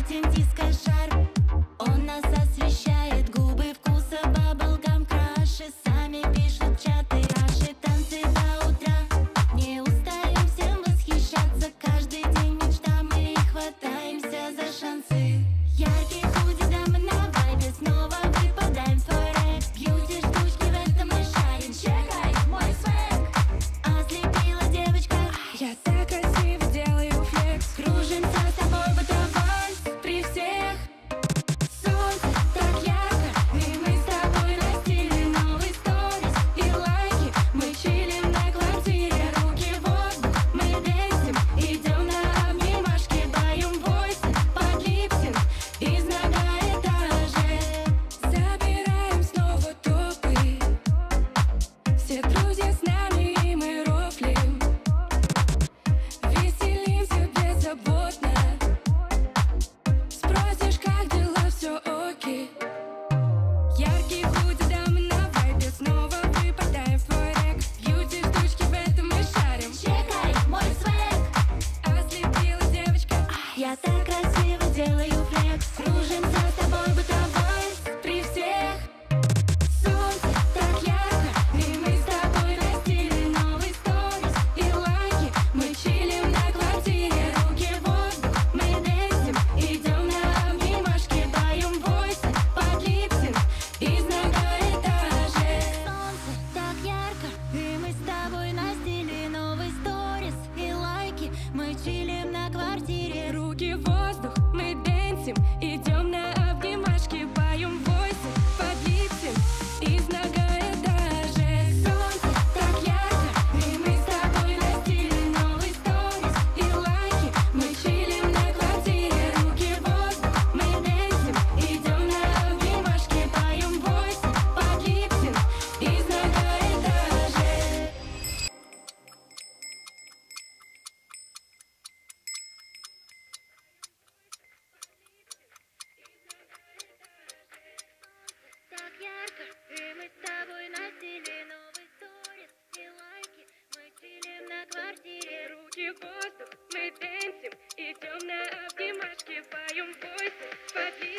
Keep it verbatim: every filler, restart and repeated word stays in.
крутим диско-шар. Он нас освещает, губы вкуса баблгам краши. Сами пишут чаты, наши танцы до утра. Не устаем всем восхищаться, каждый день мечта, мы и хватаемся за шансы. Яркие худи, дамы на вайбе, снова выпадаем в твой рэп. Бьюти штучки, в этом мы шарим, чекай мой свэг. Ослепила девочка, Я так красиво делаю флекс. кружимся с тобой, бытовать при всех. Солнце так ярко, и мы с тобой на стиле. Новый сторис и лайки, мы чилим на квартире. Руки в воздух, мы дэнсим, идем на обнимашки. Поем войсы под липсинг из многоэтажек. Забираем снова топы, все друзья с нами, и мы рофлим. Веселимся беззаботно. Спросишь, как дела, все окей. Яркие худи, дамы на вайбе, снова выпадаем в твой рэк. Бьюти штучки, в этом мы шарим, Чекай мой свэг. ослепила девочка. Я так красиво делаю флекс. Кружимся с тобой, бытовать при всех. Солнце так ярко, и мы с тобой на стиле. Новый сторис и лайки, мы чилим на квартире. Руки в воздух, мы дэнсим, идем на обнимашки. Поем войсы под липсинг из многоэтажек. Солнце так ярко, и мы с тобой на стиле. Новый сторис и лайки, мы чилим на квартире. Руки в воздух, мы дэнсим, идем на обнимашки. Поем войсы под липсинг из многоэтажек. Солнце так ярко, и мы с тобой на стиле. Новый сторис и лайки, мы чилим на квартире. Руки в воздух, мы дэнсим, идем на обнимашки. Поем войсы под липсинг из многоэтажек. Так ярко, и мы с тобой на стиле. Новый сторис и лайки, мы чилим на квартире. Руки в воздух, мы дэнсим, идем на обнимашки. Поем войсы под липсинг